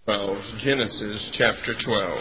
12, Genesis chapter 12.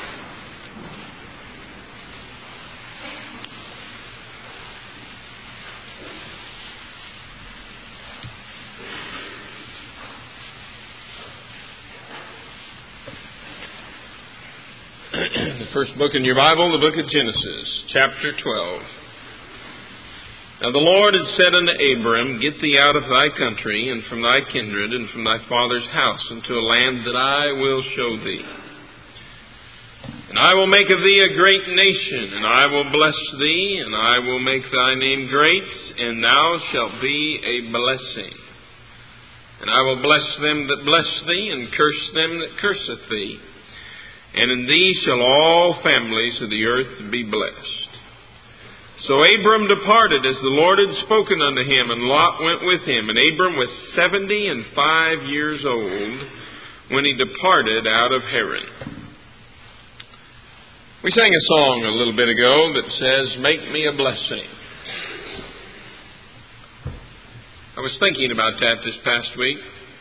The first book in your Bible, the book of Genesis, chapter 12. Now the Lord had said unto Abram, Get thee out of thy country, and from thy kindred, and from thy father's house, unto a land that I will show thee. And I will make of thee a great nation, and I will bless thee, and I will make thy name great, and thou shalt be a blessing. And I will bless them that bless thee, and curse them that curseth thee. And in thee shall all families of the earth be blessed. So Abram departed as the Lord had spoken unto him, and Lot went with him. And Abram was 75 years old when he departed out of Haran. We sang a song a little bit ago that says, Make me a blessing. I was thinking about that this past week.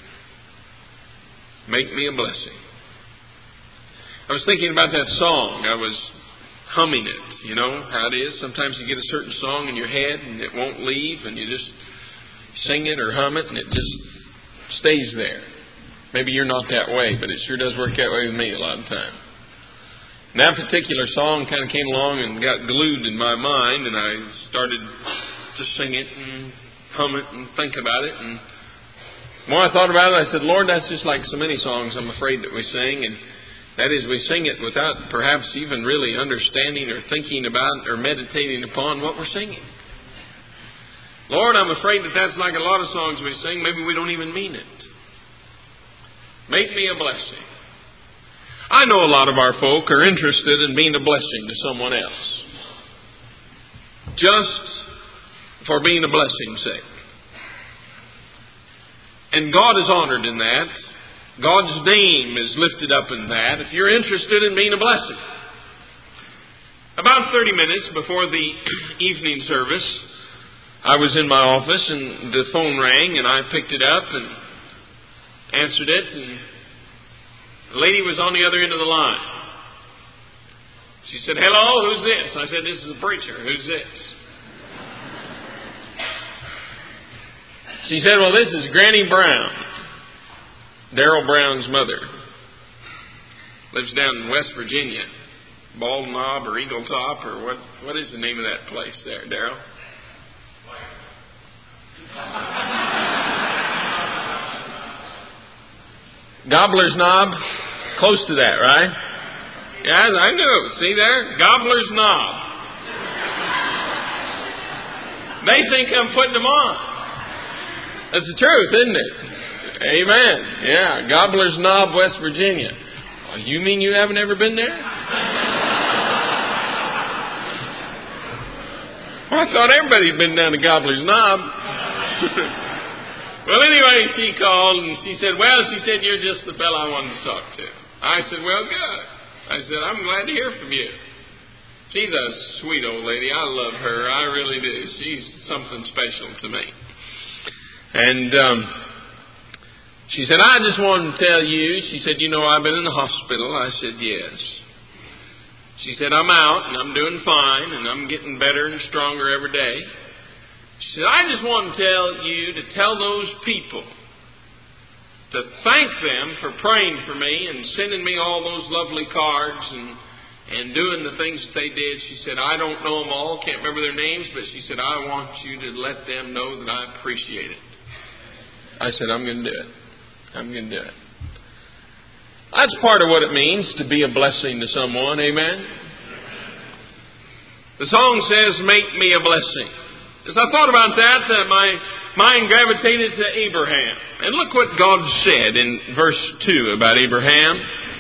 Make me a blessing. I was thinking about that song. I was humming it. You know how it is. Sometimes you get a certain song in your head and it won't leave, and you just sing it or hum it and it just stays there. Maybe you're not that way, but it sure does work that way with me a lot of the time. And that particular song kind of came along and got glued in my mind, and I started to sing it and hum it and think about it. And the more I thought about it, I said, Lord, that's just like so many songs I'm afraid that we sing, and that is, we sing it without perhaps even really understanding or thinking about or meditating upon what we're singing. Lord, I'm afraid that that's like a lot of songs we sing. Maybe we don't even mean it. Make me a blessing. I know a lot of our folk are interested in being a blessing to someone else. Just for being a blessing's sake. And God is honored in that. God's name is lifted up in that if you're interested in being a blessing. About 30 minutes before the evening service, I was in my office and the phone rang, and I picked it up and answered it, and the lady was on the other end of the line. She said, Hello, who's this? I said, This is the preacher. Who's this? She said, Well, this is Granny Brown. Darrell Brown's mother. Lives down in West Virginia. Bald Knob or Eagle Top, or what is the name of that place there, Darrell? Gobbler's Knob? Close to that, right? Yeah, I knew. See there? Gobbler's Knob. They think I'm putting them on. That's the truth, isn't it? Amen. Yeah, Gobbler's Knob, West Virginia. Oh, you mean you haven't ever been there? Well, I thought everybody had been down to Gobbler's Knob. Well, anyway, she called and she said, You're just the fellow I wanted to talk to. I said, Well, good. I said, I'm glad to hear from you. She's a sweet old lady. I love her. I really do. She's something special to me. And she said, I just wanted to tell you, she said, I've been in the hospital. I said, yes. She said, I'm out and I'm doing fine and I'm getting better and stronger every day. She said, I just want to tell you to tell those people to thank them for praying for me and sending me all those lovely cards and doing the things that they did. She said, I don't know them all, can't remember their names, but she said, I want you to let them know that I appreciate it. I said, I'm going to do it. I'm going to do it. That's part of what it means to be a blessing to someone. Amen? The song says, Make me a blessing. As I thought about that, my mind gravitated to Abraham. And look what God said in verse 2 about Abraham.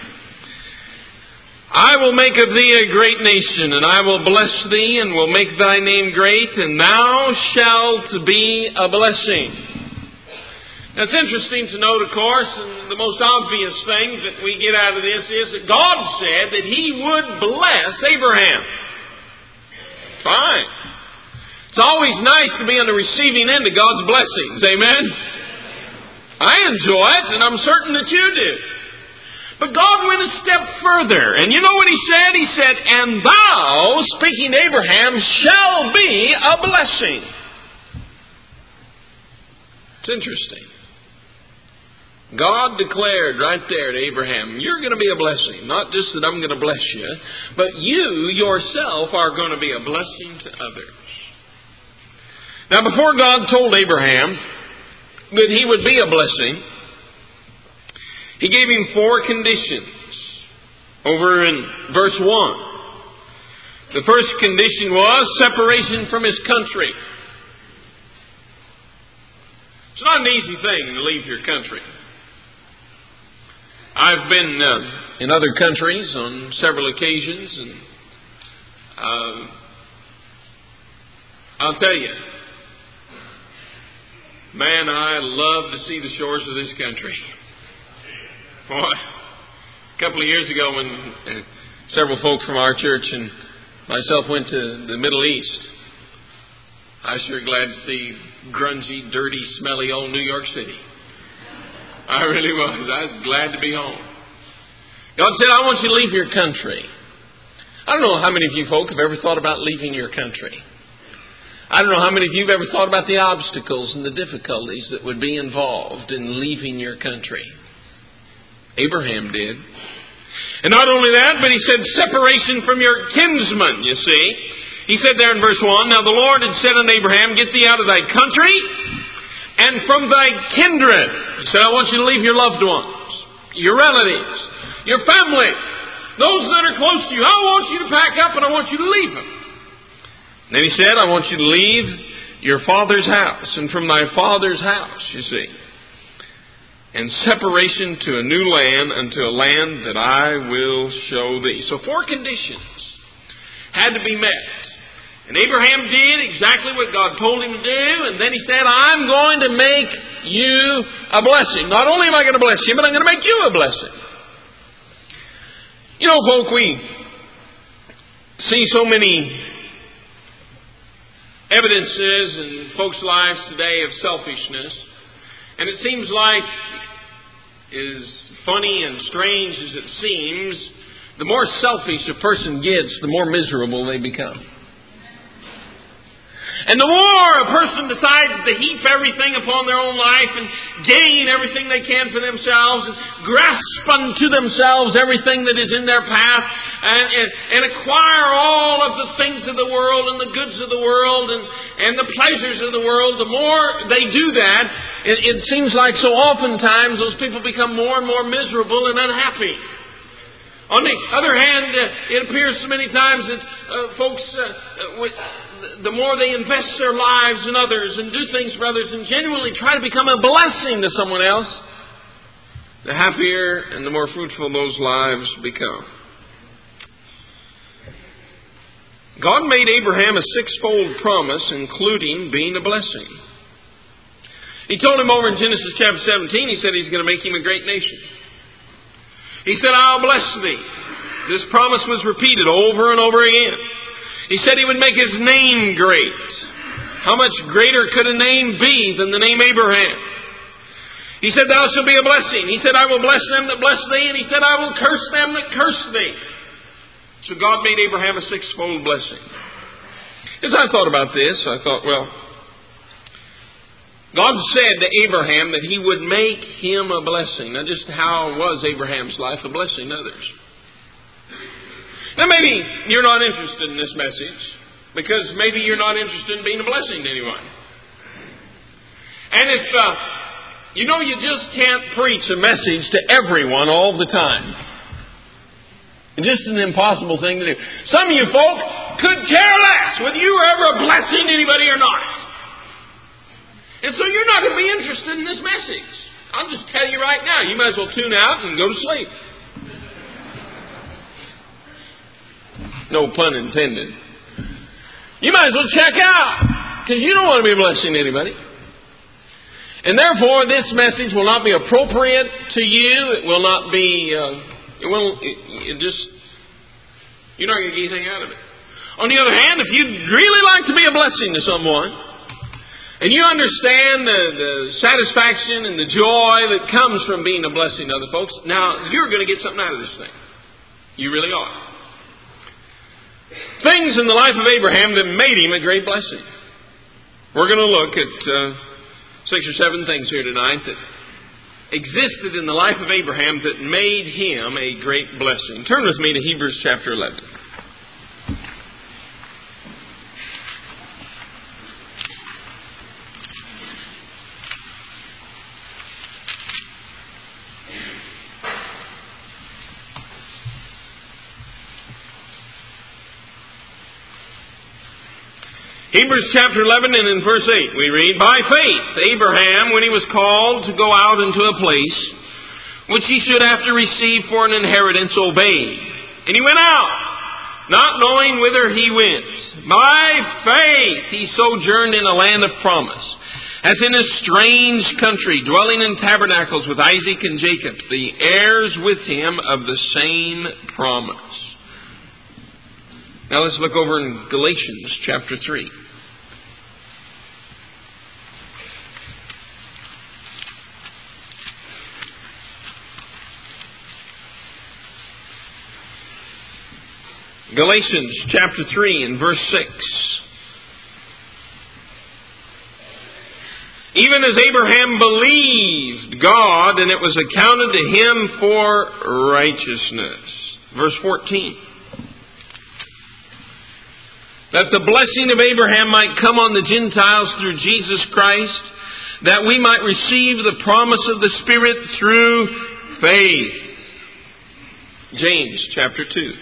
I will make of thee a great nation, and I will bless thee, and will make thy name great, and thou shalt be a blessing. Now, it's interesting to note, of course, and the most obvious thing that we get out of this is that God said that He would bless Abraham. Fine. It's always nice to be on the receiving end of God's blessings. Amen? I enjoy it, and I'm certain that you do. But God went a step further. And you know what He said? He said, "And thou," speaking to Abraham, "shall be a blessing." It's interesting. God declared right there to Abraham, you're going to be a blessing. Not just that I'm going to bless you, but you yourself are going to be a blessing to others. Now, before God told Abraham that he would be a blessing, He gave him 4 conditions over in verse 1. The first condition was separation from his country. It's not an easy thing to leave your country. I've been in other countries on several occasions, and I'll tell you, man, I love to see the shores of this country. Boy, a couple of years ago when several folk from our church and myself went to the Middle East, I was sure glad to see grungy, dirty, smelly old New York City. I really was. I was glad to be home. God said, I want you to leave your country. I don't know how many of you folk have ever thought about leaving your country. I don't know how many of you have ever thought about the obstacles and the difficulties that would be involved in leaving your country. Abraham did. And not only that, but he said separation from your kinsmen, you see. He said there in verse 1, "Now the Lord had said unto Abraham, Get thee out of thy country and from thy kindred." He said, I want you to leave your loved ones, your relatives, your family, those that are close to you. I want you to pack up and I want you to leave them. And then he said, I want you to leave your father's house and from thy father's house, you see. And separation to a new land, unto a land that I will show thee. So 4 conditions had to be met. And Abraham did exactly what God told him to do. And then he said, I'm going to make you a blessing. Not only am I going to bless you, but I'm going to make you a blessing. You know, folk, we see so many evidences in folks' lives today of selfishness. And it seems like, as funny and strange as it seems, the more selfish a person gets, the more miserable they become. And the more a person decides to heap everything upon their own life and gain everything they can for themselves and grasp unto themselves everything that is in their path and acquire all of the things of the world and the goods of the world and the pleasures of the world, the more they do that, it seems like so oftentimes those people become more and more miserable and unhappy. On the other hand, it appears so many times that folks, the more they invest their lives in others and do things for others and genuinely try to become a blessing to someone else, the happier and the more fruitful those lives become. God made Abraham a 6-fold promise, including being a blessing. He told him over in Genesis chapter 17, He said He's going to make him a great nation. He said, I'll bless thee. This promise was repeated over and over again. He said He would make His name great. How much greater could a name be than the name Abraham? He said, thou shalt be a blessing. He said, I will bless them that bless thee. And He said, I will curse them that curse thee. So God made Abraham a 6-fold blessing. As I thought about this, I thought, well, God said to Abraham that He would make him a blessing. Now, just how was Abraham's life a blessing to others? Now, maybe you're not interested in this message because maybe you're not interested in being a blessing to anyone. And if you know you just can't preach a message to everyone all the time. It's just an impossible thing to do. Some of you folk could care less whether you were ever a blessing to anybody or not. And so you're not going to be interested in this message. I'll just tell you right now, you might as well tune out and go to sleep. No pun intended. You might as well check out, because you don't want to be a blessing to anybody. And therefore, this message will not be appropriate to you. It will not be, you're not going to get anything out of it. On the other hand, if you'd really like to be a blessing to someone, And you understand the satisfaction and the joy that comes from being a blessing to other folks. Now, you're going to get something out of this thing. You really are. Things in the life of Abraham that made him a great blessing. We're going to look at 6 or 7 things here tonight that existed in the life of Abraham that made him a great blessing. Turn with me to Hebrews chapter 11. Hebrews chapter 11 and in verse 8 we read, "By faith Abraham, when he was called to go out into a place which he should after receive for an inheritance, obeyed. And he went out, not knowing whither he went. By faith he sojourned in a land of promise, as in a strange country, dwelling in tabernacles with Isaac and Jacob, the heirs with him of the same promise." Now let's look over in Galatians chapter 3. Galatians chapter 3 and verse 6. "Even as Abraham believed God, and it was accounted to him for righteousness." Verse 14. "That the blessing of Abraham might come on the Gentiles through Jesus Christ, that we might receive the promise of the Spirit through faith." James chapter 2.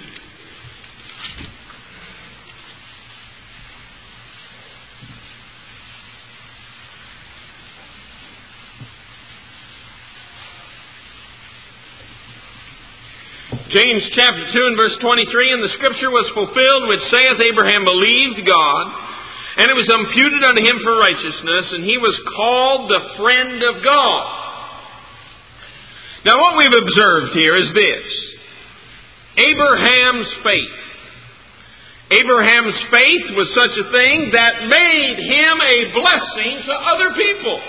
James chapter 2 and verse 23, "And the scripture was fulfilled which saith, Abraham believed God, and it was imputed unto him for righteousness, and he was called the friend of God." Now what we've observed here is this. Abraham's faith. Abraham's faith was such a thing that made him a blessing to other people.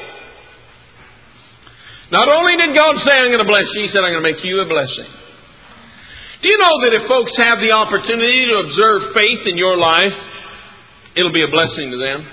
Not only did God say, "I'm going to bless you," He said, "I'm going to make you a blessing." Do you know that if folks have the opportunity to observe faith in your life, it'll be a blessing to them?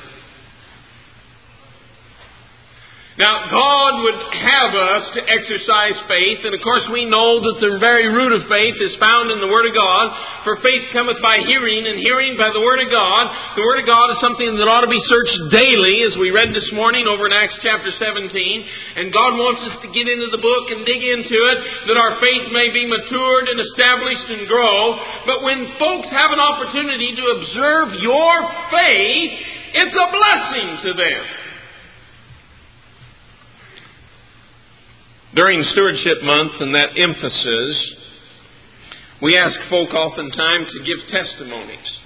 Now, God would have us to exercise faith, and of course we know that the very root of faith is found in the Word of God. For faith cometh by hearing, and hearing by the Word of God. The Word of God is something that ought to be searched daily, as we read this morning over in Acts chapter 17. And God wants us to get into the book and dig into it, that our faith may be matured and established and grow. But when folks have an opportunity to observe your faith, it's a blessing to them. During Stewardship Month and that emphasis, we ask folk oftentimes to give testimonies.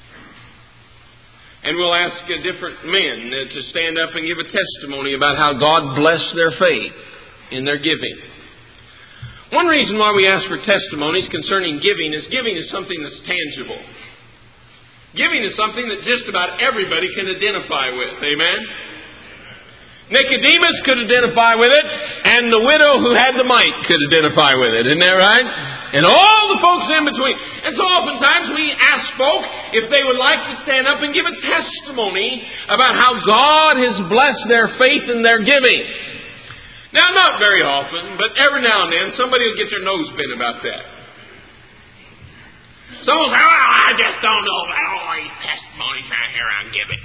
And we'll ask different men to stand up and give a testimony about how God blessed their faith in their giving. One reason why we ask for testimonies concerning giving is something that's tangible. Giving is something that just about everybody can identify with. Amen? Nicodemus could identify with it, and the widow who had the mite could identify with it. Isn't that right? And all the folks in between. And so oftentimes we ask folk if they would like to stand up and give a testimony about how God has blessed their faith and their giving. Now, not very often, but every now and then somebody will get their nose bent about that. Someone will say, "Well, I just don't know about all these testimonies out here on giving."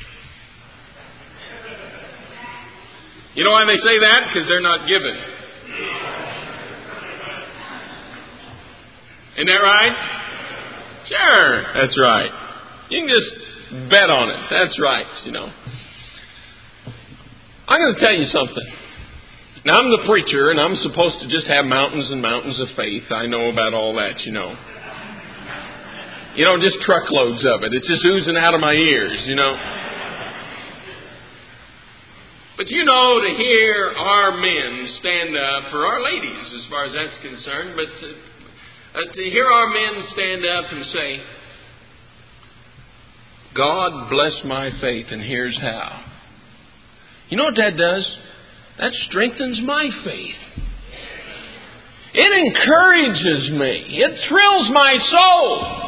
You know why they say that? Because they're not giving. Isn't that right? Sure, that's right. You can just bet on it. That's right, you know. I'm going to tell you something. Now, I'm the preacher, and I'm supposed to just have mountains and mountains of faith. I know about all that, you know. You know, just truckloads of it. It's just oozing out of my ears, you know. But you know, to hear our men stand up, or our ladies as far as that's concerned, but to hear our men stand up and say, "God bless my faith, and here's how." You know what that does? That strengthens my faith. It encourages me. It thrills my soul.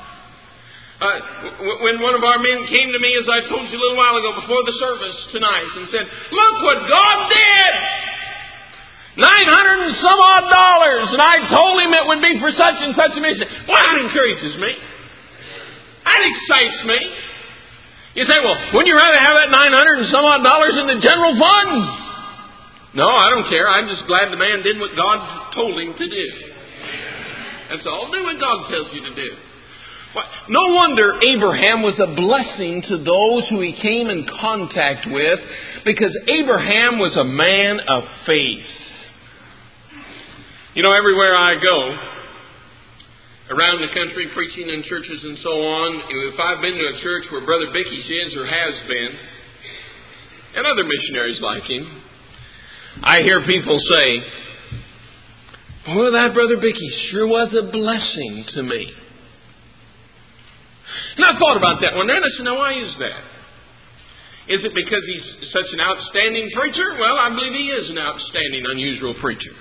When one of our men came to me, as I told you a little while ago before the service tonight, and said, "Look what God did! $900 and some odd, and I told him it would be for such and such a mission." Well, that encourages me. That excites me. You say, "Well, wouldn't you rather have that $900 and some odd in the general fund?" No, I don't care. I'm just glad the man did what God told him to do. That's all. Do what God tells you to do. No wonder Abraham was a blessing to those who he came in contact with, because Abraham was a man of faith. You know, everywhere I go, around the country, preaching in churches and so on, if I've been to a church where Brother Bickies is or has been, and other missionaries like him, I hear people say, "Boy, that Brother Bickies sure was a blessing to me." And I thought about that one day, and I said, "Now, why is that? Is it because he's such an outstanding preacher?" Well, I believe he is an outstanding, unusual preacher.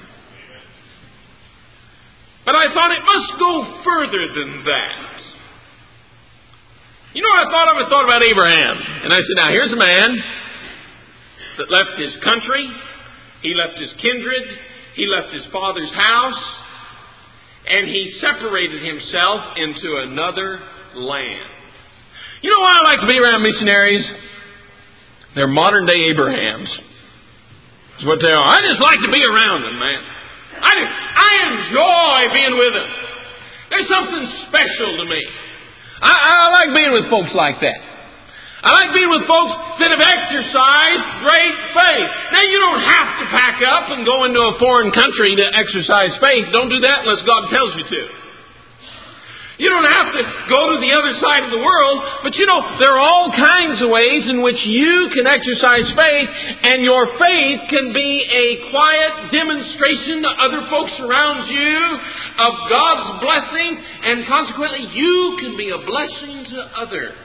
But I thought it must go further than that. You know what I thought of? I thought about Abraham. And I said, now, here's a man that left his country. He left his kindred. He left his father's house. And he separated himself into another land. You know why I like to be around missionaries? They're modern day Abrahams. That's what they are. I just like to be around them, man. I enjoy being with them. There's something special to me. I like being with folks like that. I like being with folks that have exercised great faith. Now, you don't have to pack up and go into a foreign country to exercise faith. Don't do that unless God tells you to. You don't have to go to the other side of the world, but you know, there are all kinds of ways in which you can exercise faith, and your faith can be a quiet demonstration to other folks around you of God's blessing, and consequently you can be a blessing to others.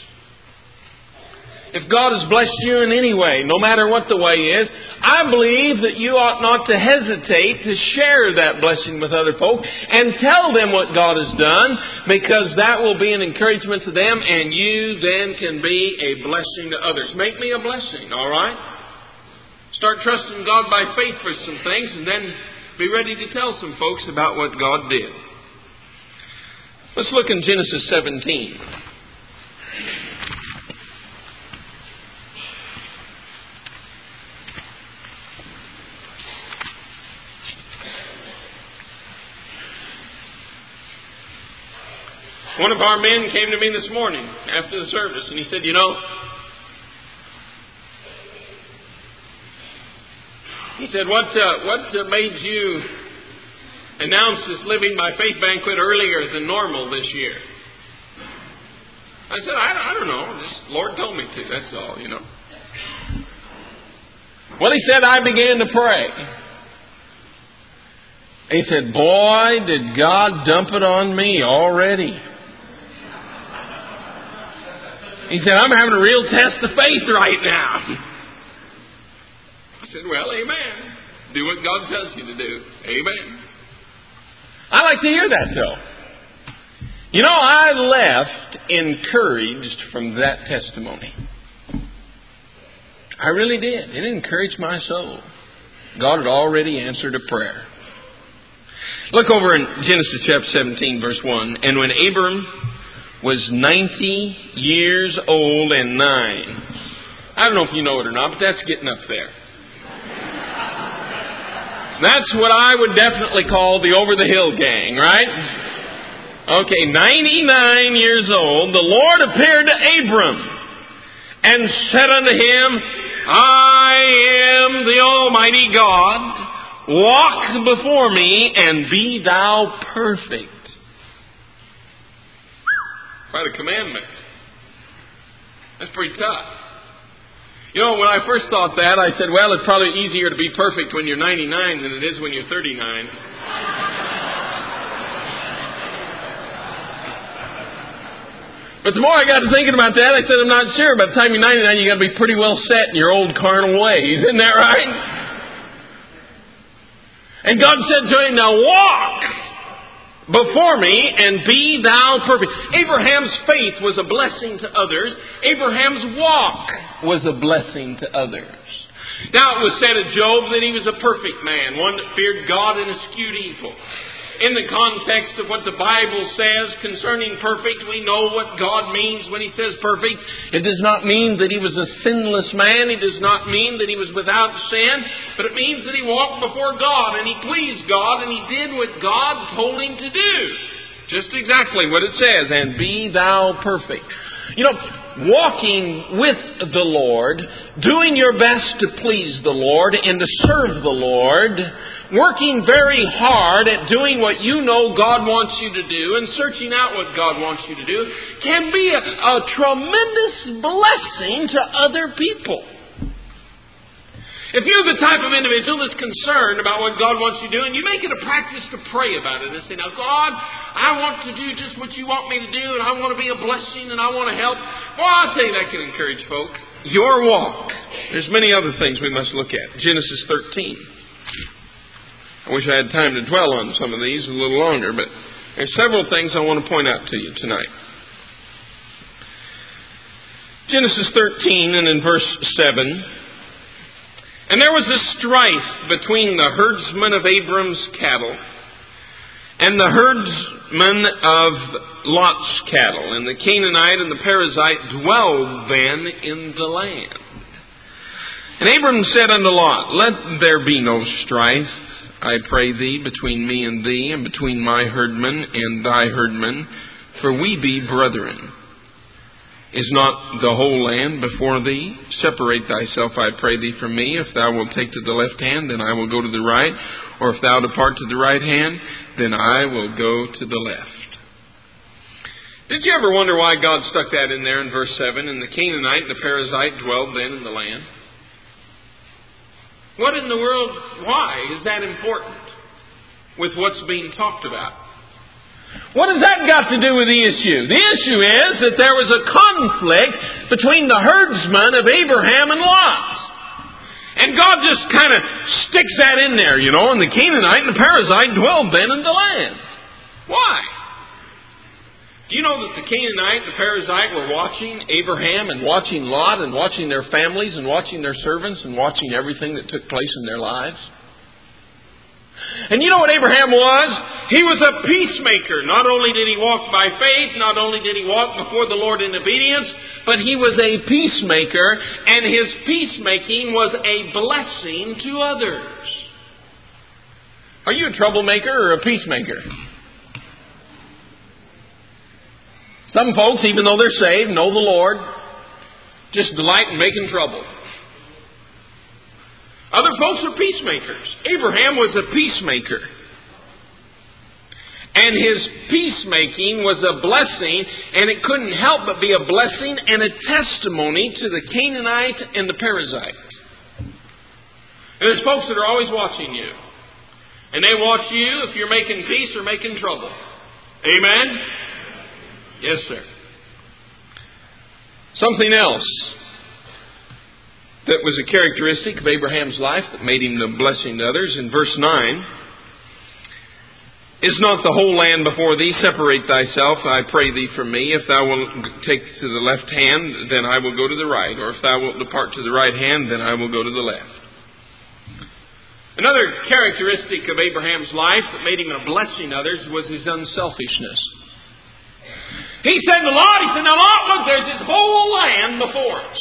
If God has blessed you in any way, no matter what the way is, I believe that you ought not to hesitate to share that blessing with other folk and tell them what God has done, because that will be an encouragement to them, and you then can be a blessing to others. Make me a blessing, all right? Start trusting God by faith for some things, and then be ready to tell some folks about what God did. Let's look in Genesis 17. One of our men came to me this morning after the service, and he said, you know, what made you announce this Living by Faith banquet earlier than normal this year? I said, I don't know. Just the Lord told me to. That's all, you know. Well, he said, I began to pray. He said, boy, did God dump it on me already. He said, I'm having a real test of faith right now. I said, well, amen. Do what God tells you to do. Amen. I like to hear that, though. You know, I left encouraged from that testimony. I really did. It encouraged my soul. God had already answered a prayer. Look over in Genesis chapter 17, verse 1. And when Abram was 90 years old and 9. I don't know if you know it or not, but that's getting up there. That's what I would definitely call the over-the-hill gang, right? Okay, 99 years old, the Lord appeared to Abram and said unto him, I am the Almighty God. Walk before me and be thou perfect. Quite a commandment. That's pretty tough. You know, when I first thought that, I said, well, it's probably easier to be perfect when you're 99 than it is when you're 39. But the more I got to thinking about that, I said, I'm not sure. By the time you're 99, you got to be pretty well set in your old carnal ways. Isn't that right? And God said to him, now walk before me and be thou perfect. Abraham's faith was a blessing to others. Abraham's walk was a blessing to others. Now it was said of Job that he was a perfect man, one that feared God and eschewed evil. In the context of what the Bible says concerning perfect, we know what God means when He says perfect. It does not mean that he was a sinless man. It does not mean that he was without sin. But it means that he walked before God and he pleased God and he did what God told him to do. Just exactly what it says, and be thou perfect. You know, walking with the Lord, doing your best to please the Lord and to serve the Lord, working very hard at doing what you know God wants you to do and searching out what God wants you to do can be a tremendous blessing to other people. If you're the type of individual that's concerned about what God wants you to do, and you make it a practice to pray about it and say, now God, I want to do just what you want me to do, and I want to be a blessing, and I want to help. Well, I'll tell you, that can encourage folk. Your walk. There's many other things we must look at. Genesis 13. I wish I had time to dwell on some of these a little longer, but there's several things I want to point out to you tonight. Genesis 13 and in verse 7. And there was a strife between the herdsmen of Abram's cattle and the herdsmen of Lot's cattle. And the Canaanite and the Perizzite dwelled then in the land. And Abram said unto Lot, let there be no strife, I pray thee, between me and thee, and between my herdmen and thy herdmen, for we be brethren. Is not the whole land before thee? Separate thyself, I pray thee, from me. If thou wilt take to the left hand, then I will go to the right. Or if thou depart to the right hand, then I will go to the left. Did you ever wonder why God stuck that in there in verse 7? And the Canaanite and the Perizzite dwelled then in the land. What in the world, why is that important with what's being talked about? What has that got to do with the issue? The issue is that there was a conflict between the herdsmen of Abraham and Lot. And God just kind of sticks that in there, you know, and the Canaanite and the Perizzite dwelled then in the land. Why? Do you know that the Canaanite and the Perizzite were watching Abraham and watching Lot and watching their families and watching their servants and watching everything that took place in their lives? And you know what Abraham was? He was a peacemaker. Not only did he walk by faith, not only did he walk before the Lord in obedience, but he was a peacemaker, and his peacemaking was a blessing to others. Are you a troublemaker or a peacemaker? Some folks, even though they're saved, know the Lord, just delight in making trouble. Other folks are peacemakers. Abraham was a peacemaker. And his peacemaking was a blessing, and it couldn't help but be a blessing and a testimony to the Canaanite and the Perizzite. And there's folks that are always watching you. And they watch you if you're making peace or making trouble. Amen? Yes, sir. Something else that was a characteristic of Abraham's life that made him a blessing to others. In verse 9, is not the whole land before thee? Separate thyself, I pray thee, from me. If thou wilt take to the left hand, then I will go to the right. Or if thou wilt depart to the right hand, then I will go to the left. Another characteristic of Abraham's life that made him a blessing to others was his unselfishness. He said to Lot, now Lot, look, there's this whole land before us.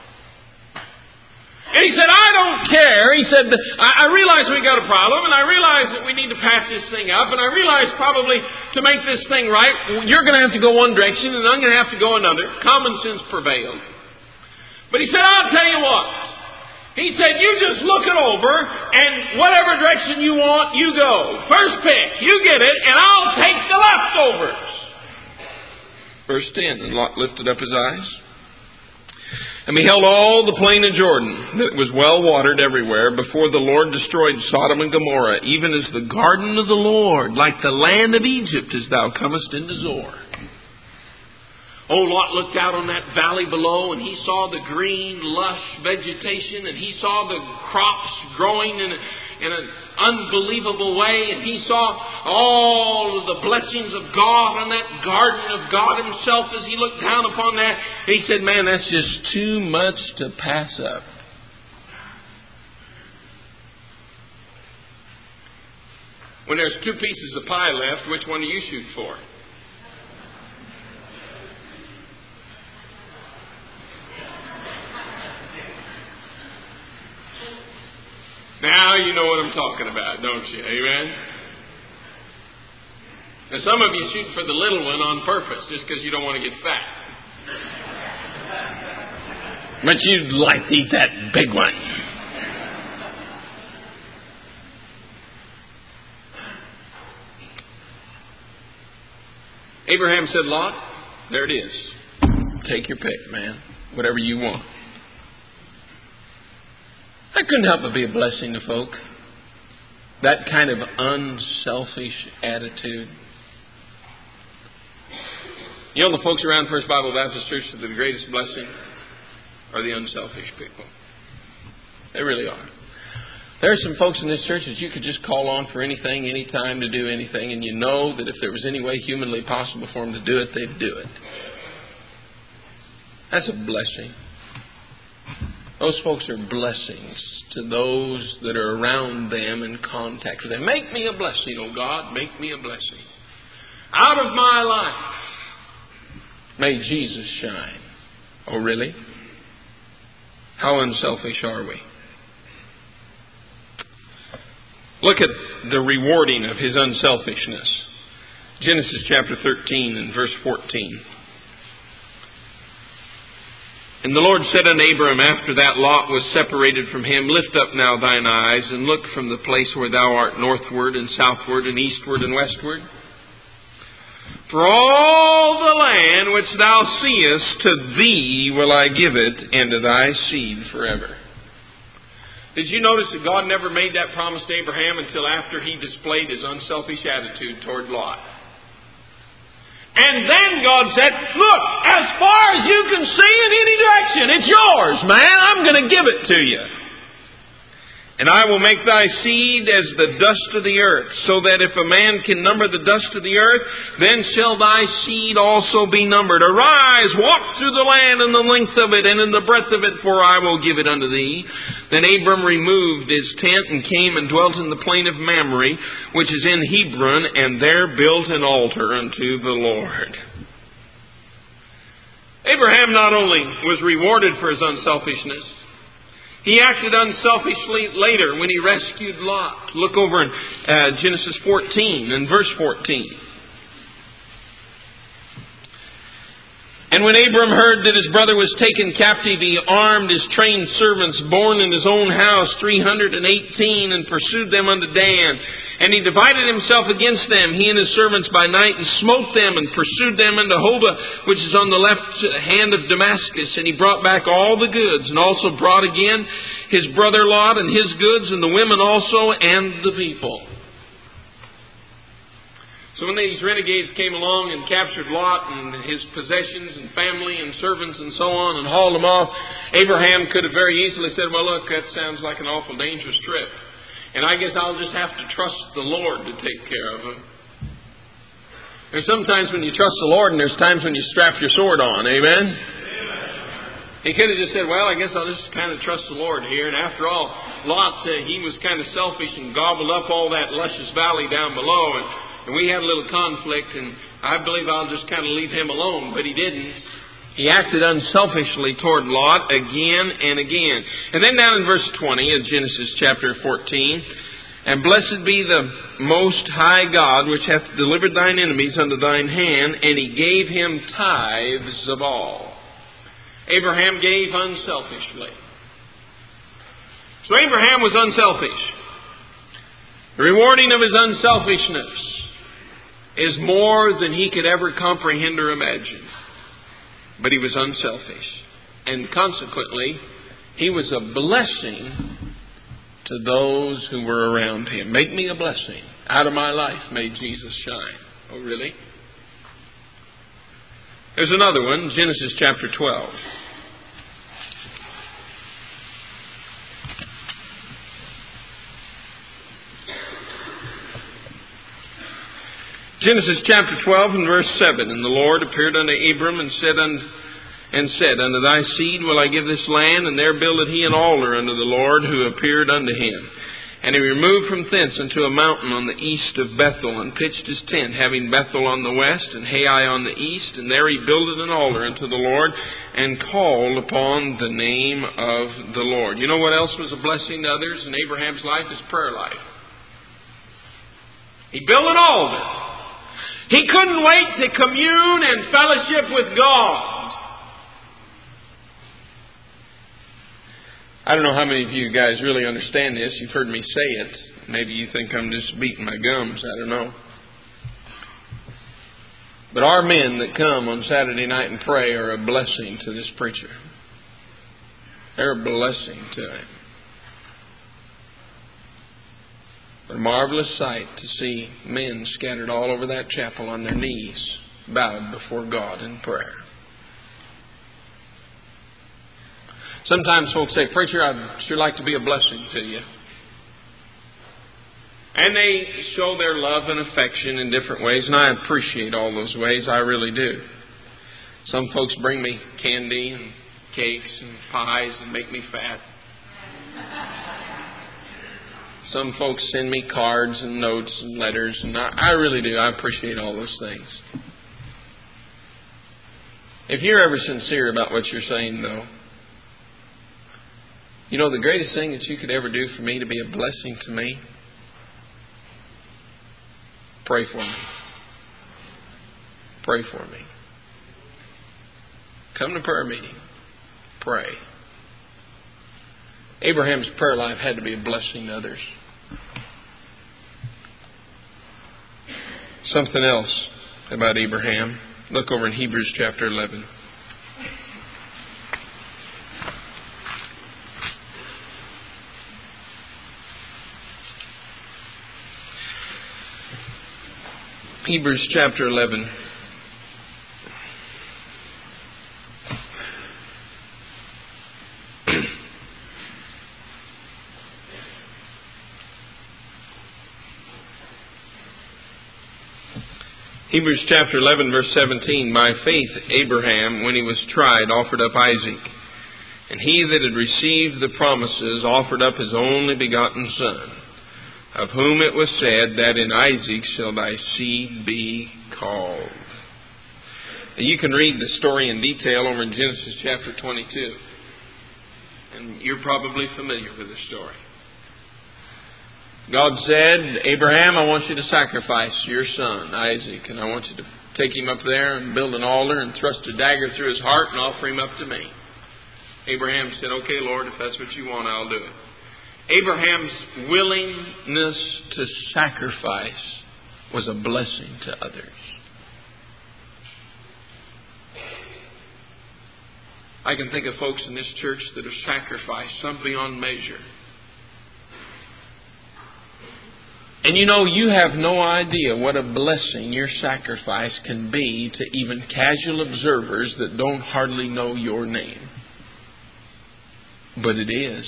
And he said, I don't care. He said, I realize we got a problem, and I realize that we need to patch this thing up, and I realize probably to make this thing right, you're going to have to go one direction, and I'm going to have to go another. Common sense prevailed. But he said, I'll tell you what. He said, you just look it over, and whatever direction you want, you go. First pick, you get it, and I'll take the leftovers. Verse 10, and Lot lifted up his eyes and beheld all the plain of Jordan, that it was well watered everywhere, before the Lord destroyed Sodom and Gomorrah, even as the garden of the Lord, like the land of Egypt, as thou comest into Zoar. Old Lot looked out on that valley below, and he saw the green, lush vegetation, and he saw the crops growing in an unbelievable way, and he saw all of the blessings of God on that garden of God Himself as he looked down upon that. And he said, man, that's just too much to pass up. When there's 2 pieces of pie left, which one do you shoot for? Now you know what I'm talking about, don't you? Amen? Now some of you shoot for the little one on purpose just because you don't want to get fat. But you'd like to eat that big one. Abraham said, Lot, there it is. Take your pick, man. Whatever you want. That couldn't help but be a blessing to folk. That kind of unselfish attitude. You know, the folks around First Bible Baptist Church that are the greatest blessing are the unselfish people. They really are. There are some folks in this church that you could just call on for anything, anytime, to do anything, and you know that if there was any way humanly possible for them to do it, they'd do it. That's a blessing. Those folks are blessings to those that are around them and contact with them. Make me a blessing, oh God, make me a blessing. Out of my life, may Jesus shine. Oh, really? How unselfish are we? Look at the rewarding of His unselfishness. Genesis chapter 13 and verse 14. And the Lord said unto Abram, after that Lot was separated from him, lift up now thine eyes, and look from the place where thou art northward and southward and eastward and westward. For all the land which thou seest, to thee will I give it, and to thy seed forever. Did you notice that God never made that promise to Abraham until after he displayed his unselfish attitude toward Lot? And then God said, look, as far as you can see in any direction, it's yours, man. I'm going to give it to you. And I will make thy seed as the dust of the earth, so that if a man can number the dust of the earth, then shall thy seed also be numbered. Arise, walk through the land in the length of it and in the breadth of it, for I will give it unto thee. Then Abram removed his tent and came and dwelt in the plain of Mamre, which is in Hebron, and there built an altar unto the Lord. Abraham not only was rewarded for his unselfishness, he acted unselfishly later when he rescued Lot. Look over in Genesis 14 and verse 14. And when Abram heard that his brother was taken captive, he armed his trained servants born in his own house, 318, and pursued them unto Dan. And he divided himself against them, he and his servants, by night, and smote them, and pursued them unto Hobah, which is on the left hand of Damascus. And he brought back all the goods, and also brought again his brother Lot, and his goods, and the women also, and the people. So when these renegades came along and captured Lot and his possessions and family and servants and so on and hauled them off, Abraham could have very easily said, well, look, that sounds like an awful dangerous trip. And I guess I'll just have to trust the Lord to take care of them. There's sometimes when you trust the Lord and there's times when you strap your sword on. Amen? He could have just said, well, I guess I'll just kind of trust the Lord here. And after all, Lot, he was kind of selfish and gobbled up all that luscious valley down below. And we had a little conflict, and I believe I'll just kind of leave him alone. But he didn't. He acted unselfishly toward Lot again and again. And then down in verse 20 of Genesis chapter 14, and blessed be the Most High God, which hath delivered thine enemies unto thine hand, and he gave him tithes of all. Abraham gave unselfishly. So Abraham was unselfish. The rewarding of his unselfishness is more than he could ever comprehend or imagine. But he was unselfish. And consequently, he was a blessing to those who were around him. Make me a blessing. Out of my life may Jesus shine. Oh, really? There's another one, Genesis chapter 12. Genesis chapter 12 and verse 7. And the Lord appeared unto Abram and said, Unto thy seed will I give this land, and there builded he an altar unto the Lord who appeared unto him. And he removed from thence unto a mountain on the east of Bethel, and pitched his tent, having Bethel on the west, and Hai on the east. And there he builded an altar unto the Lord, and called upon the name of the Lord. You know what else was a blessing to others in Abraham's life? His prayer life. He built an altar. He couldn't wait to commune and fellowship with God. I don't know how many of you guys really understand this. You've heard me say it. Maybe you think I'm just beating my gums. I don't know. But our men that come on Saturday night and pray are a blessing to this preacher. They're a blessing to him. A marvelous sight to see men scattered all over that chapel on their knees, bowed before God in prayer. Sometimes folks say, Preacher, I'd sure like to be a blessing to you. And they show their love and affection in different ways, and I appreciate all those ways. I really do. Some folks bring me candy and cakes and pies and make me fat. Some folks send me cards and notes and letters, and I really do. I appreciate all those things. If you're ever sincere about what you're saying, though, you know the greatest thing that you could ever do for me to be a blessing to me? Pray for me. Pray for me. Come to prayer meeting. Pray. Abraham's prayer life had to be a blessing to others. Something else about Abraham. Look over in Hebrews chapter 11. Hebrews chapter 11. Hebrews chapter 11, verse 17. By faith Abraham, when he was tried, offered up Isaac. And he that had received the promises offered up his only begotten son, of whom it was said that in Isaac shall thy seed be called. You can read the story in detail over in Genesis chapter 22. And you're probably familiar with the story. God said, Abraham, I want you to sacrifice your son, Isaac, and I want you to take him up there and build an altar and thrust a dagger through his heart and offer him up to me. Abraham said, okay, Lord, if that's what you want, I'll do it. Abraham's willingness to sacrifice was a blessing to others. I can think of folks in this church that have sacrificed some beyond measure. And you know, you have no idea what a blessing your sacrifice can be to even casual observers that don't hardly know your name. But it is.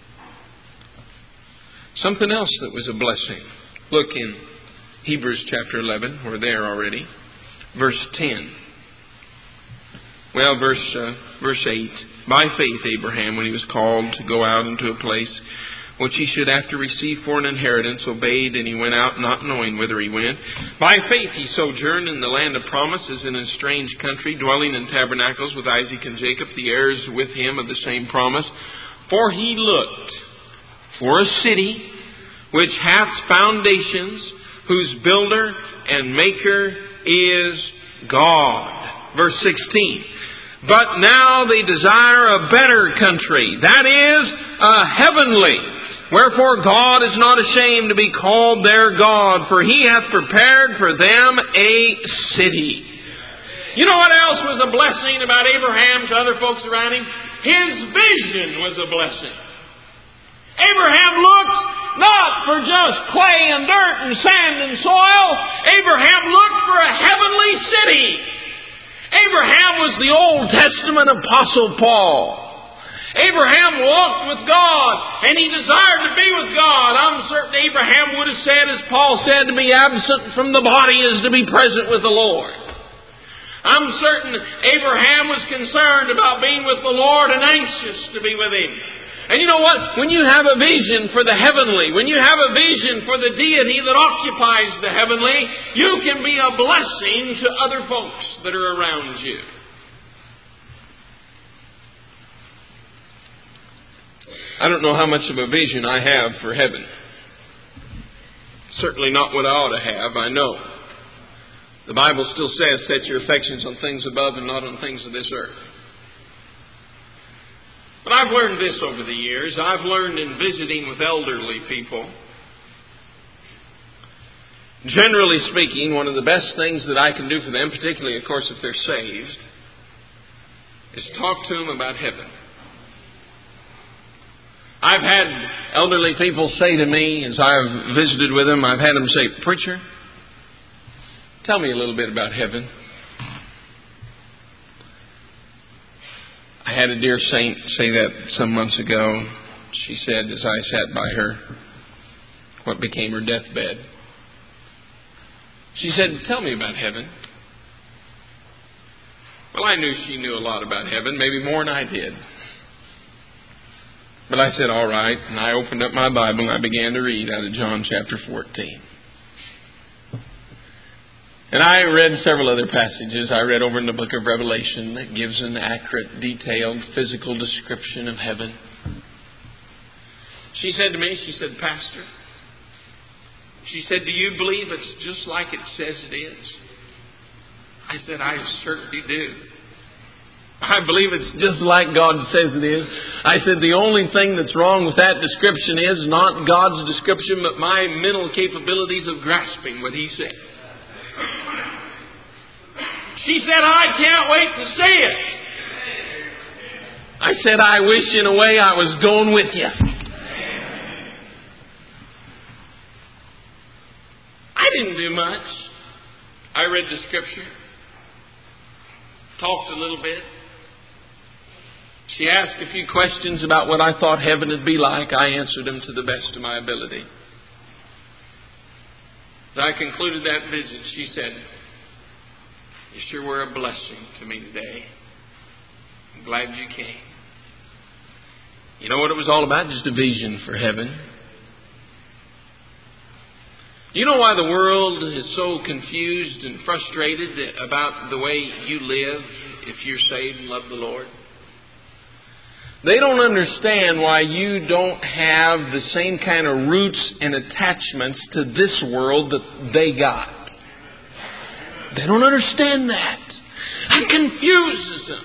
Something else that was a blessing. Look in Hebrews chapter 11. We're there already. Verse 10. Well, verse 8. By faith Abraham, when he was called to go out into a place which he should after receive for an inheritance, obeyed, and he went out not knowing whither he went. By faith he sojourned in the land of promises in a strange country, dwelling in tabernacles with Isaac and Jacob, the heirs with him of the same promise. For he looked for a city which hath foundations, whose builder and maker is God. Verse 16. But now they desire a better country, that is, a heavenly. Wherefore God is not ashamed to be called their God, for He hath prepared for them a city. You know what else was a blessing about Abraham to other folks around him? His vision was a blessing. Abraham looked not for just clay and dirt and sand and soil. Abraham looked for a heavenly city. Abraham was the Old Testament Apostle Paul. Abraham walked with God, and he desired to be with God. I'm certain Abraham would have said, as Paul said, to be absent from the body is to be present with the Lord. I'm certain Abraham was concerned about being with the Lord and anxious to be with Him. And you know what? When you have a vision for the heavenly, when you have a vision for the deity that occupies the heavenly, you can be a blessing to other folks that are around you. I don't know how much of a vision I have for heaven. Certainly not what I ought to have, I know. The Bible still says, set your affections on things above and not on things of this earth. But I've learned this over the years. I've learned in visiting with elderly people. Generally speaking, one of the best things that I can do for them, particularly, of course, if they're saved, is talk to them about heaven. I've had elderly people say to me, as I've visited with them, I've had them say, "Preacher, tell me a little bit about heaven." I had a dear saint say that some months ago. She said, as I sat by her, what became her deathbed, she said, "Tell me about heaven." Well, I knew she knew a lot about heaven, maybe more than I did. But I said, all right, and I opened up my Bible and I began to read out of John chapter 14. And I read several other passages. I read over in the book of Revelation that gives an accurate, detailed, physical description of heaven. She said to me, she said, "Pastor," she said, "do you believe it's just like it says it is?" I said, "I certainly do. I believe it's just like God says it is." I said, "The only thing that's wrong with that description is not God's description, but my mental capabilities of grasping what He said." She said, "I can't wait to see it." I said, "I wish in a way I was going with you." I didn't do much. I read the Scripture, talked a little bit. She asked a few questions about what I thought heaven would be like. I answered them to the best of my ability. As I concluded that visit, she said, "You sure were a blessing to me today. I'm glad you came." You know what it was all about? Just a vision for heaven. You know why the world is so confused and frustrated about the way you live if you're saved and love the Lord? They don't understand why you don't have the same kind of roots and attachments to this world that they got. They don't understand that. It confuses them.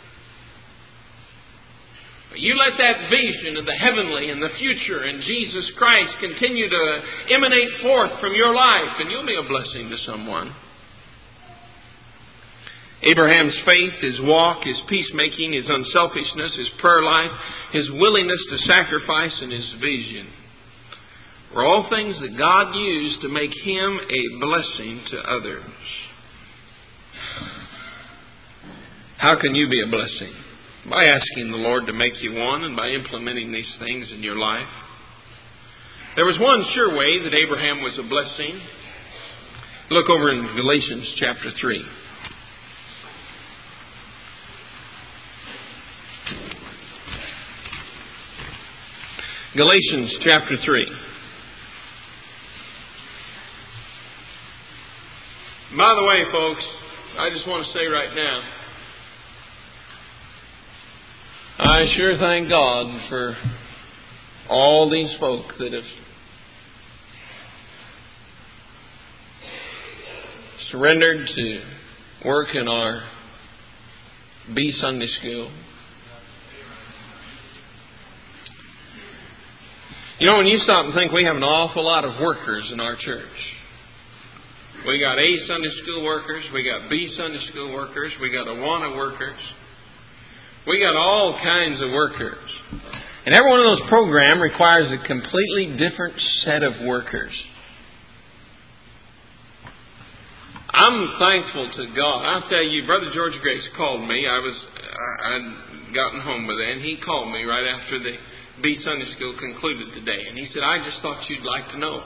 But you let that vision of the heavenly and the future and Jesus Christ continue to emanate forth from your life, and you'll be a blessing to someone. Abraham's faith, his walk, his peacemaking, his unselfishness, his prayer life, his willingness to sacrifice, and his vision were all things that God used to make him a blessing to others. How can you be a blessing? By asking the Lord to make you one and by implementing these things in your life. There was one sure way that Abraham was a blessing. Look over in Galatians chapter 3. Galatians chapter 3. By the way, folks, I just want to say right now, I sure thank God for all these folk that have surrendered to work in our B Sunday School. You know, when you stop and think, we have an awful lot of workers in our church. We got A Sunday School workers, we got B Sunday School workers, we got Awana workers. We got all kinds of workers. And every one of those programs requires a completely different set of workers. I'm thankful to God. I'll tell you, Brother George Grace called me. I'd gotten home with it, and he called me right after the B Sunday School concluded today. And he said, I just thought you'd like to know.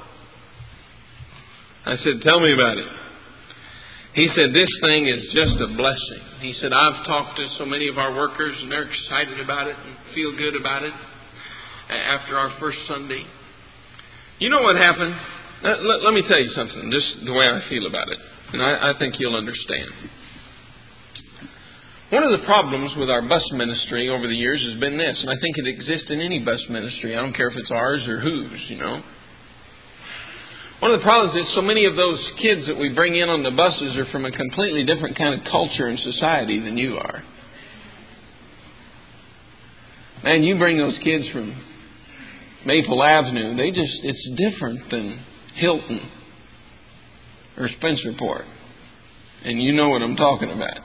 I said, tell me about it. He said, this thing is just a blessing. He said, I've talked to so many of our workers, and they're excited about it and feel good about it after our first Sunday. You know what happened? Let me tell you something, just the way I feel about it. And I think you'll understand. One of the problems with our bus ministry over the years has been this, and I think it exists in any bus ministry. I don't care if it's ours or whose, you know. One of the problems is so many of those kids that we bring in on the buses are from a completely different kind of culture and society than you are. Man, you bring those kids from Maple Avenue, it's different than Hilton or Spencerport. And you know what I'm talking about.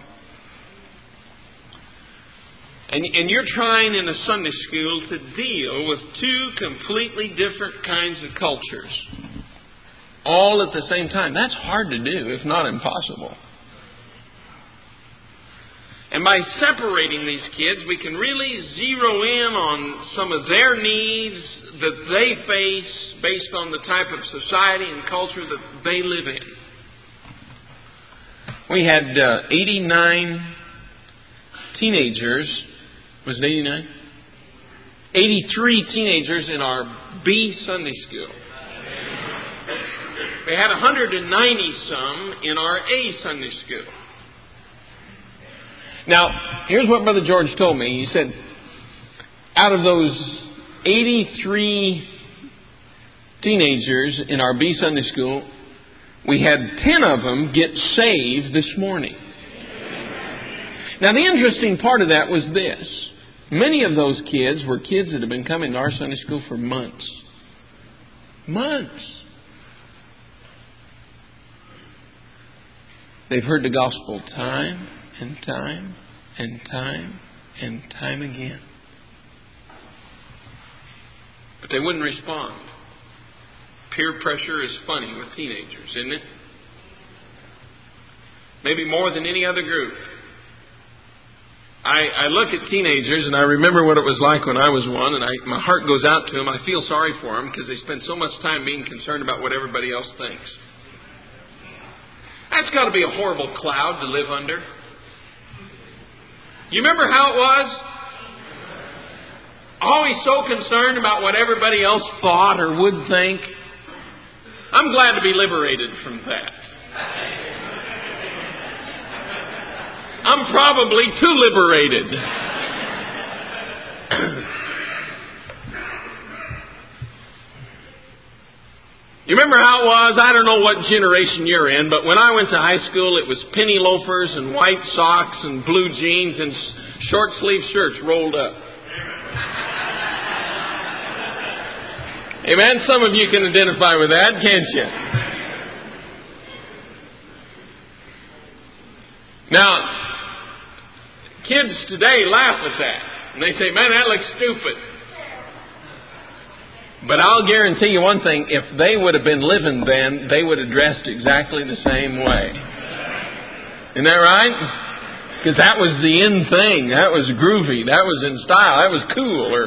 And you're trying in a Sunday school to deal with two completely different kinds of cultures, all at the same time. That's hard to do, if not impossible. And by separating these kids, we can really zero in on some of their needs that they face based on the type of society and culture that they live in. We had 89 teenagers. Was it 89? 83 teenagers in our B Sunday School. We had 190 some in our A Sunday School. Now, here's what Brother George told me. He said, out of those 83 teenagers in our B Sunday School, we had 10 of them get saved this morning. Now, the interesting part of that was this. Many of those kids were kids that had been coming to our Sunday School for months. Months. They've heard the gospel time and time and time and time again. But they wouldn't respond. Peer pressure is funny with teenagers, isn't it? Maybe more than any other group. I look at teenagers and I remember what it was like when I was one, and my heart goes out to them. I feel sorry for them because they spend so much time being concerned about what everybody else thinks. That's got to be a horrible cloud to live under. You remember how it was? Always so concerned about what everybody else thought or would think. I'm glad to be liberated from that. I'm probably too liberated. You remember how it was? I don't know what generation you're in, but when I went to high school, it was penny loafers and white socks and blue jeans and short sleeve shirts rolled up. Amen. Some of you can identify with that, can't you? Now, kids today laugh at that. And they say, man, that looks stupid. But I'll guarantee you one thing. If they would have been living then, they would have dressed exactly the same way. Isn't that right? Because that was the in thing. That was groovy. That was in style. That was cool. Or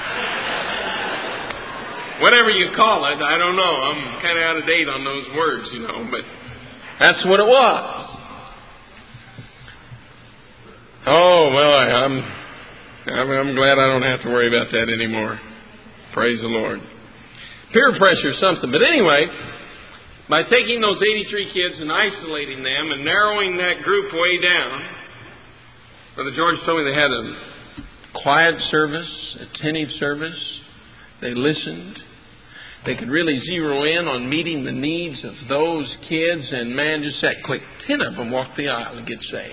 whatever you call it. I don't know. I'm kind of out of date on those words, you know. But that's what it was. Oh, well, I'm glad I don't have to worry about that anymore. Praise the Lord. Peer pressure is something. But anyway, by taking those 83 kids and isolating them and narrowing that group way down, Brother George told me they had a quiet service, attentive service. They listened. They could really zero in on meeting the needs of those kids. And man, just that quick, 10 of them walked the aisle and get saved.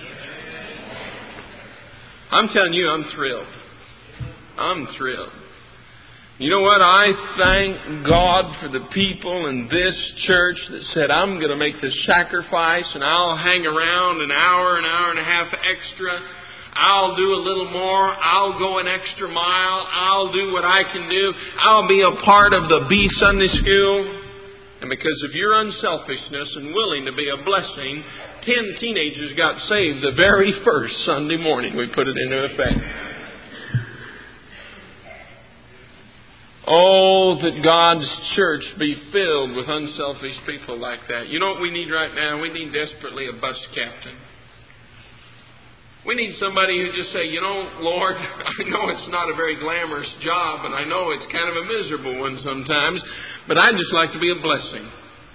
I'm telling you, I'm thrilled. I'm thrilled. You know what? I thank God for the people in this church that said, I'm going to make this sacrifice and I'll hang around an hour and a half extra. I'll do a little more. I'll go an extra mile. I'll do what I can do. I'll be a part of the B Sunday School. And because of your unselfishness and willing to be a blessing, 10 teenagers got saved the very first Sunday morning we put it into effect. Oh, that God's church be filled with unselfish people like that. You know what we need right now? We need desperately a bus captain. We need somebody who just say, you know, Lord, I know it's not a very glamorous job, and I know it's kind of a miserable one sometimes, but I'd just like to be a blessing.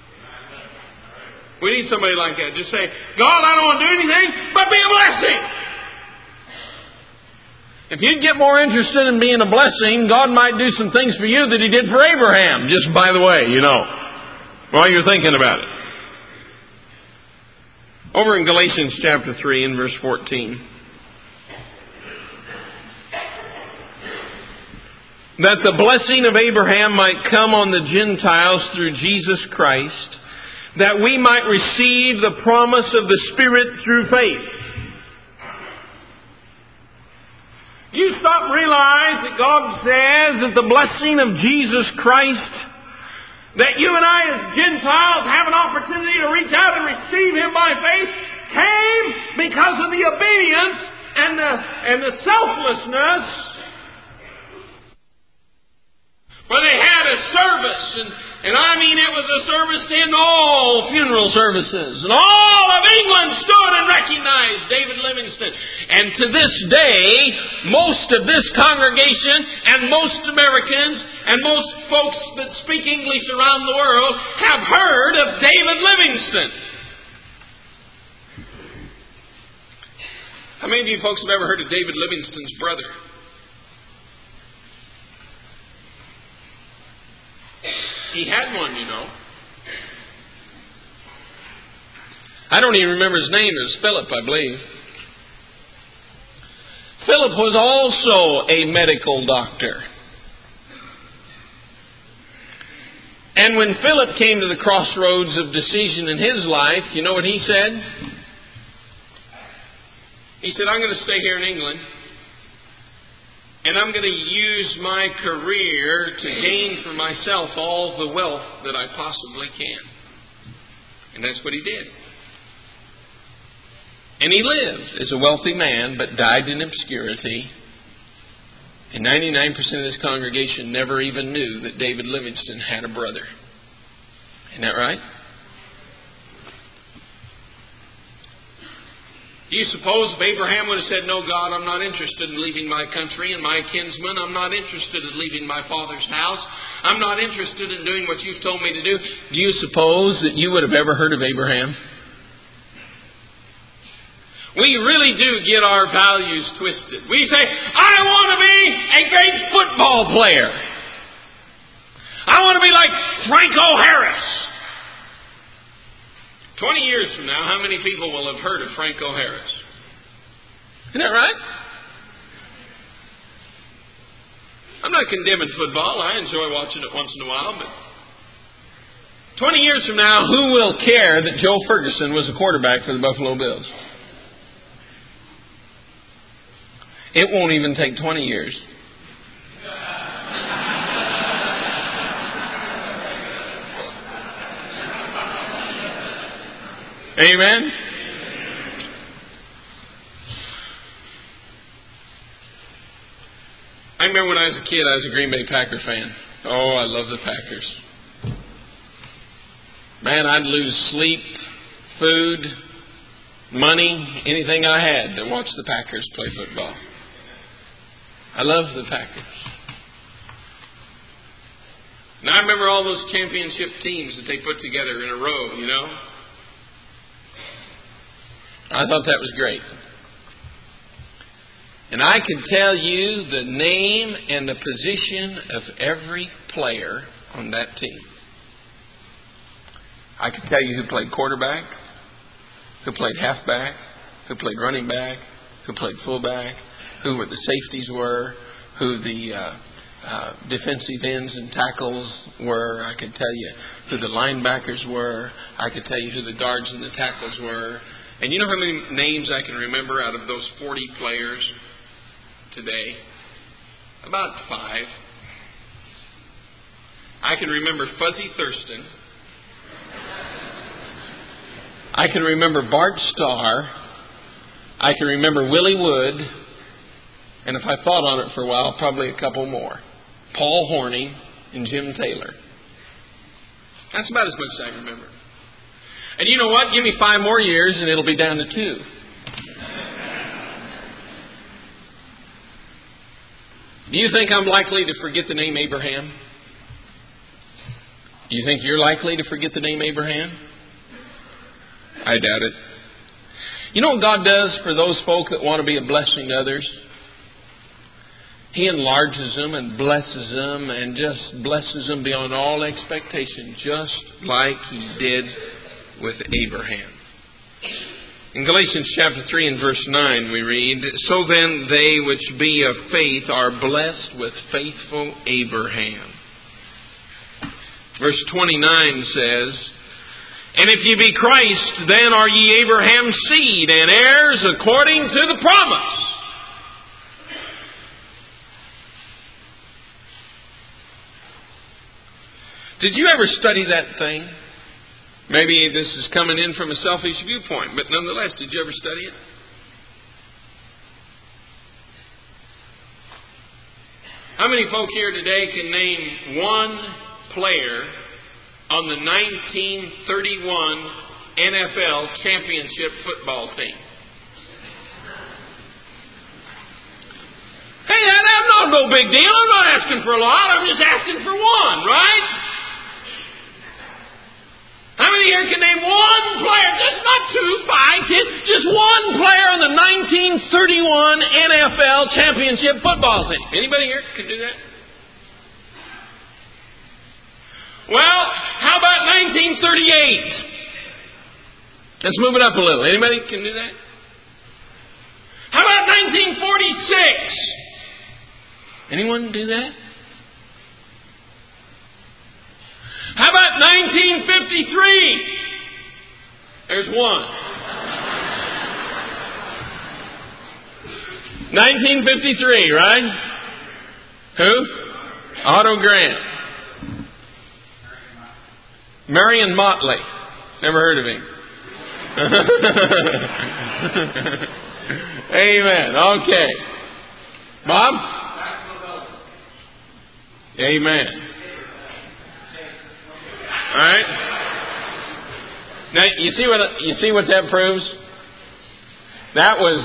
We need somebody like that. Just say, God, I don't want to do anything but be a blessing. If you'd get more interested in being a blessing, God might do some things for you that He did for Abraham, just by the way, you know, while you're thinking about it. Over in Galatians chapter 3 and verse 14. That the blessing of Abraham might come on the Gentiles through Jesus Christ, that we might receive the promise of the Spirit through faith. You stop and realize that God says that the blessing of Jesus Christ, that you and I as Gentiles have an opportunity to reach out and receive Him by faith, came because of the obedience and the selflessness. Where they had a service, and I mean it was a service in all funeral services. And all of England stood and recognized David Livingstone. And to this day, most of this congregation and most Americans and most folks that speak English around the world have heard of David Livingstone. How many of you folks have ever heard of David Livingstone's brother? He had one, you know. I don't even remember his name. It was Philip, I believe. Philip was also a medical doctor. And when Philip came to the crossroads of decision in his life, you know what he said? He said, I'm going to stay here in England. And I'm going to use my career to gain for myself all the wealth that I possibly can. And that's what he did. And he lived as a wealthy man, but died in obscurity. And 99% of his congregation never even knew that David Livingstone had a brother. Isn't that right? Do you suppose if Abraham would have said, no, God, I'm not interested in leaving my country and my kinsmen. I'm not interested in leaving my father's house. I'm not interested in doing what you've told me to do. Do you suppose that you would have ever heard of Abraham? We really do get our values twisted. We say, I want to be a great football player. I want to be like Franco Harris. 20 years from now, how many people will have heard of Franco Harris? Isn't that right? I'm not condemning football. I enjoy watching it once in a while. But 20 years from now, who will care that Joe Ferguson was a quarterback for the Buffalo Bills? It won't even take 20 years. Amen? I remember when I was a kid, I was a Green Bay Packer fan. Oh, I love the Packers. Man, I'd lose sleep, food, money, anything I had to watch the Packers play football. I love the Packers. And I remember all those championship teams that they put together in a row, you know. I thought that was great. And I could tell you the name and the position of every player on that team. I could tell you who played quarterback, who played halfback, who played running back, who played fullback, who the safeties were, who the defensive ends and tackles were. I could tell you who the linebackers were. I could tell you who the guards and the tackles were. And you know how many names I can remember out of those 40 players today? About 5. I can remember Fuzzy Thurston. I can remember Bart Starr. I can remember Willie Wood. And if I thought on it for a while, probably a couple more. Paul Horney and Jim Taylor. That's about as much as I remember. And you know what? Give me 5 more years and it'll be down to 2. Do you think I'm likely to forget the name Abraham? Do you think you're likely to forget the name Abraham? I doubt it. You know what God does for those folk that want to be a blessing to others? He enlarges them and blesses them and just blesses them beyond all expectation, just like He did with Abraham. In Galatians chapter 3 and verse 9 we read, "So then they which be of faith are blessed with faithful Abraham." Verse 29 says, "And if ye be Christ, then are ye Abraham's seed, and heirs according to the promise." Did you ever study that thing? Maybe this is coming in from a selfish viewpoint, but nonetheless, did you ever study it? How many folk here today can name one player on the 1931 NFL championship football team? Hey, that's no big deal. I'm not asking for a lot. I'm just asking for one, right? How many here can name one player? Just not 2, 5, 10. Just one player on the 1931 NFL championship football team. Anybody here can do that? Well, how about 1938? Let's move it up a little. Anybody can do that? How about 1946? Anyone do that? How about 1953? There's one. 1953, right? Who? Otto Grant. Marion Motley. Never heard of him. Amen. Okay. Bob? Amen. All right. Now you see what that proves? That was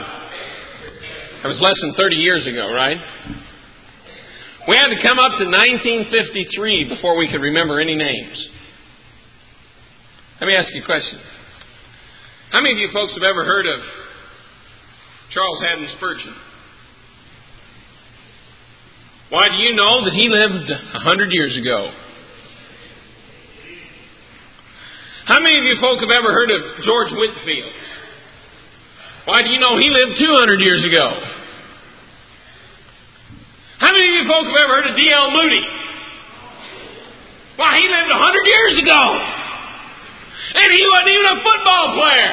less than 30 years ago, right? We had to come up to 1953 before we could remember any names. Let me ask you a question. How many of you folks have ever heard of Charles Haddon Spurgeon? Why, do you know that he lived 100 years ago? How many of you folk have ever heard of George Whitefield? Why, do you know he lived 200 years ago? How many of you folk have ever heard of D.L. Moody? Why, he lived 100 years ago. And he wasn't even a football player.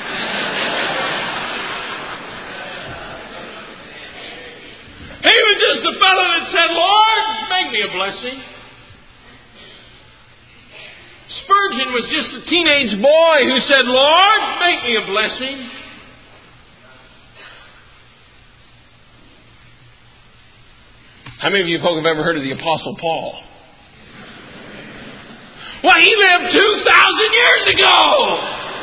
He was just a fellow that said, "Lord, make me a blessing." Spurgeon was just a teenage boy who said, "Lord, make me a blessing." How many of you folk have ever heard of the Apostle Paul? Well, he lived 2,000 years ago.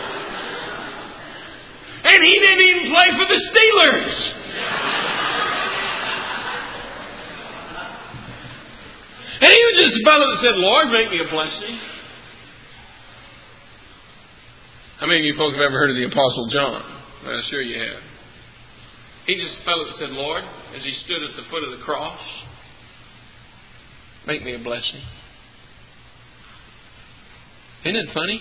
And he didn't even play for the Steelers. And he was just a fellow that said, "Lord, make me a blessing." How many of you folk have ever heard of the Apostle John? Well, sure you have. He's just a fellow that said, "Lord," as he stood at the foot of the cross, "make me a blessing." Isn't it funny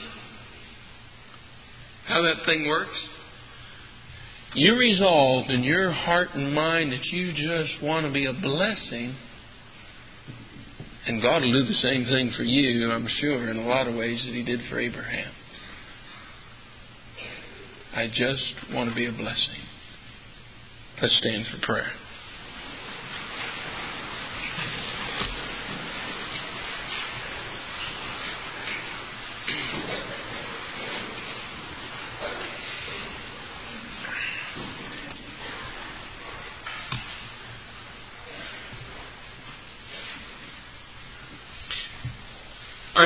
how that thing works? You resolve in your heart and mind that you just want to be a blessing, and God will do the same thing for you, I'm sure, in a lot of ways that He did for Abraham. I just want to be a blessing. Let's stand for prayer.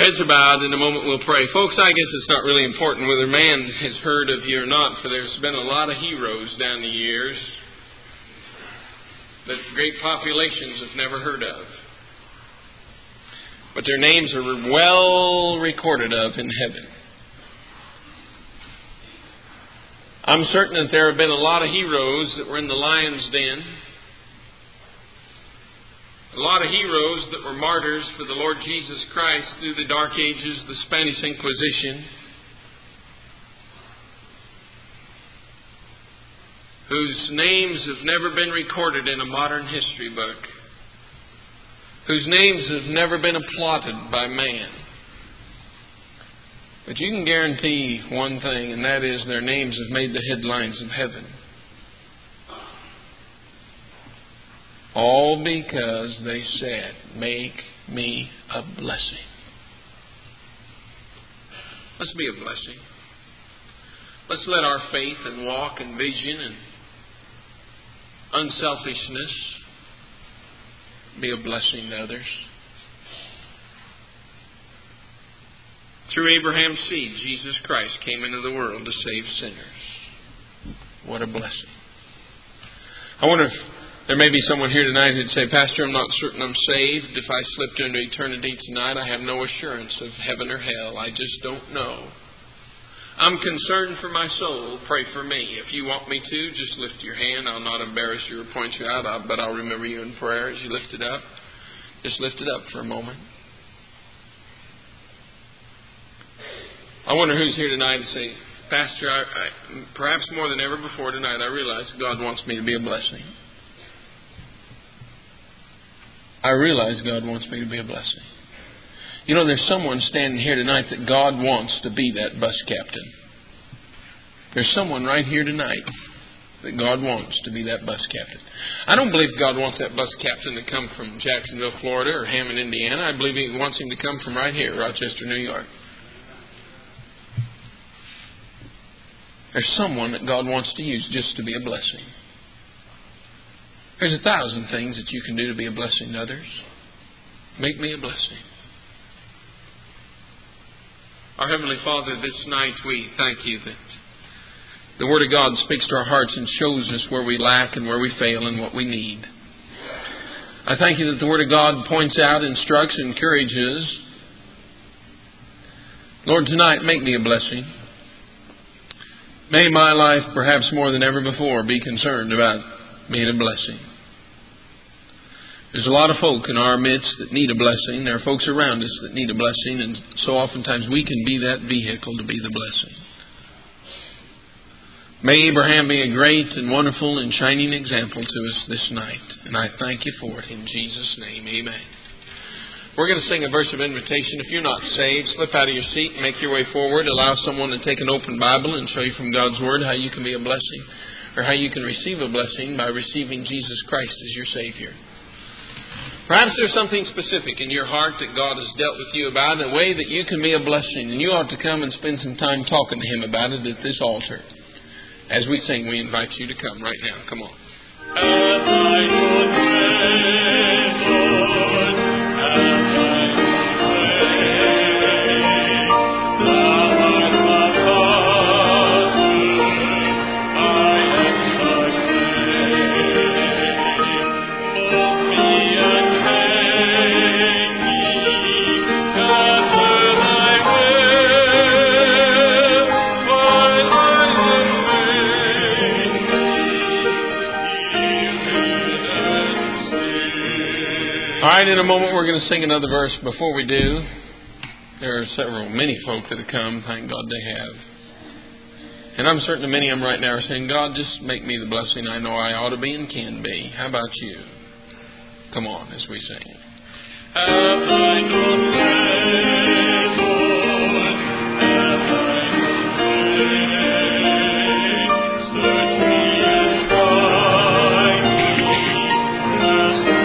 heads are bowed, in a moment we'll pray. Folks, I guess it's not really important whether man has heard of you or not, for there's been a lot of heroes down the years that great populations have never heard of. But their names are well recorded of in heaven. I'm certain that there have been a lot of heroes that were in the lion's den. A lot of heroes that were martyrs for the Lord Jesus Christ through the Dark Ages, the Spanish Inquisition, whose names have never been recorded in a modern history book, whose names have never been applauded by man. But you can guarantee one thing, and that is their names have made the headlines of heaven. All because they said, "Make me a blessing." Let's be a blessing. Let's let our faith and walk and vision and unselfishness be a blessing to others. Through Abraham's seed, Jesus Christ came into the world to save sinners. What a blessing. I wonder if there may be someone here tonight who'd say, "Pastor, I'm not certain I'm saved. If I slipped into eternity tonight, I have no assurance of heaven or hell. I just don't know. I'm concerned for my soul. Pray for me." If you want me to, just lift your hand. I'll not embarrass you or point you out, but I'll remember you in prayer as you lift it up. Just lift it up for a moment. I wonder who's here tonight to say, "Pastor, I perhaps more than ever before tonight, I realize God wants me to be a blessing. I realize God wants me to be a blessing." You know, there's someone standing here tonight that God wants to be that bus captain. There's someone right here tonight that God wants to be that bus captain. I don't believe God wants that bus captain to come from Jacksonville, Florida or Hammond, Indiana. I believe He wants him to come from right here, Rochester, New York. There's someone that God wants to use just to be a blessing. There's 1,000 things that you can do to be a blessing to others. Make me a blessing. Our Heavenly Father, this night we thank You that the Word of God speaks to our hearts and shows us where we lack and where we fail and what we need. I thank You that the Word of God points out, instructs, encourages. Lord, tonight make me a blessing. May my life, perhaps more than ever before, be concerned about being a blessing. There's a lot of folk in our midst that need a blessing. There are folks around us that need a blessing, and so oftentimes we can be that vehicle to be the blessing. May Abraham be a great and wonderful and shining example to us this night, and I thank You for it in Jesus' name. Amen. We're going to sing a verse of invitation. If you're not saved, slip out of your seat and make your way forward. Allow someone to take an open Bible and show you from God's Word how you can be a blessing, or how you can receive a blessing by receiving Jesus Christ as your Savior. Perhaps there's something specific in your heart that God has dealt with you about, a way that you can be a blessing, and you ought to come and spend some time talking to Him about it at this altar. As we sing, we invite you to come right now. Come on. All right, in a moment we're going to sing another verse. Before we do, there are many folk that have come. Thank God they have. And I'm certain that many of them right now are saying, "God, just make me the blessing I know I ought to be and can be." How about you? Come on as we sing. Have I known grace, Lord? Have I known grace? Search me and try me, Master.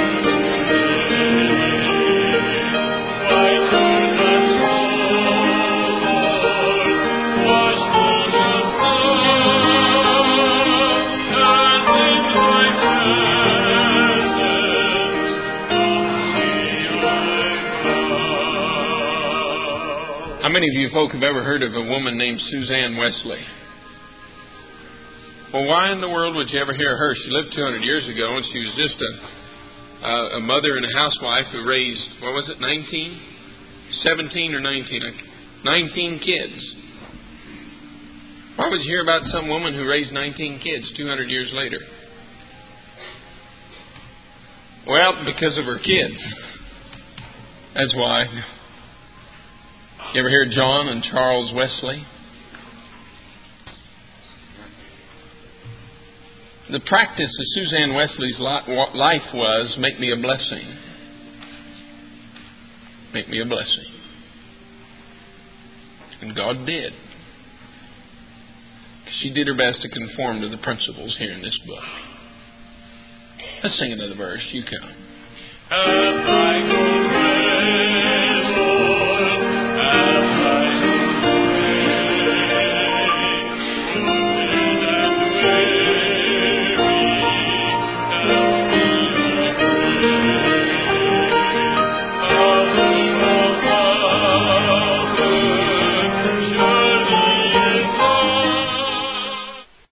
many of you folk have ever heard of a woman named Suzanne Wesley? Well, why in the world would you ever hear her? She lived 200 years ago, and she was just a mother and a housewife who raised, 17 or 19? 19 kids. Why would you hear about some woman who raised 19 kids 200 years later? Well, because of her kids. That's why. You ever hear John and Charles Wesley? The practice of Suzanne Wesley's life was, make me a blessing. Make me a blessing. And God did. She did her best to conform to the principles here in this book. Let's sing another verse. You come.